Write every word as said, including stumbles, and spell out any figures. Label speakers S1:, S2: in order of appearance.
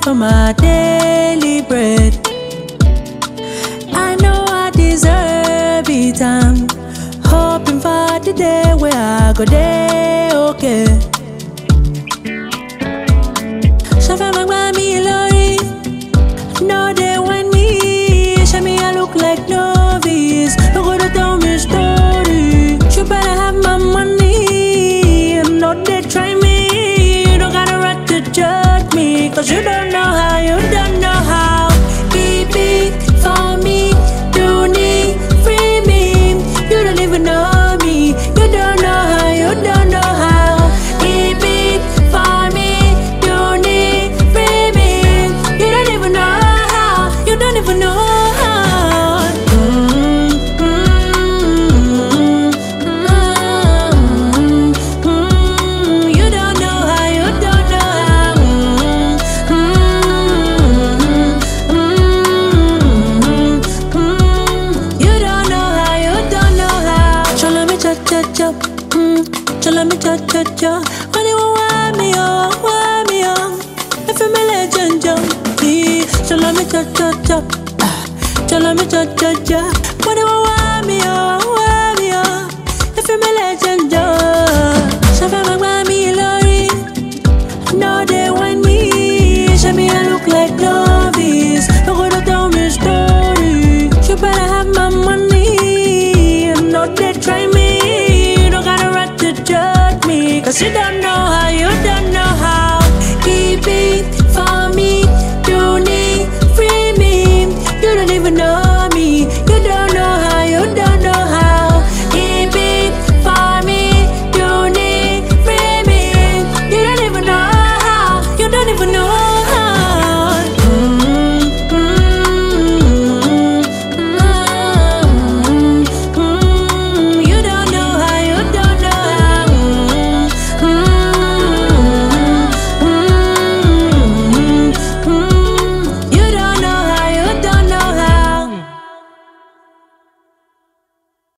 S1: for my daily bread. I know I deserve it. I'm hoping for the day where I go there, okay. Shafa Magwami Lori, no they want me. Show me I look like novice. No go to tell me story. You better have my money. I'm not there, try me. You don't got a right to judge me, cause you don't know how, you don't know how. Keep it for me, do need free me. You don't even know me, you don't know how, you don't know how. Keep it for me, do need free me. You don't even know how, you don't even know how. Mm, mm, mm, mm, you don't know how, you don't know how. Mm, mm, mm, you don't know how, you don't know how. Chola me cha cha cha, mm, chola me cha cha cha. When you want me, oh, want me, oh. If I'm a legend, yeah. Chola me cha cha cha, ah, chola me cha cha cha. When you want me, oh, want me, oh. If I'm a legend, yeah. Shafa Magwami Lori, no they want me. Show me I look like novice. No go to tell me story. You better have my money. I'm not there, try me. You don't got a right to judge me, cause you don't know how, you don't know how. Keep it for me, do need free me. You don't even know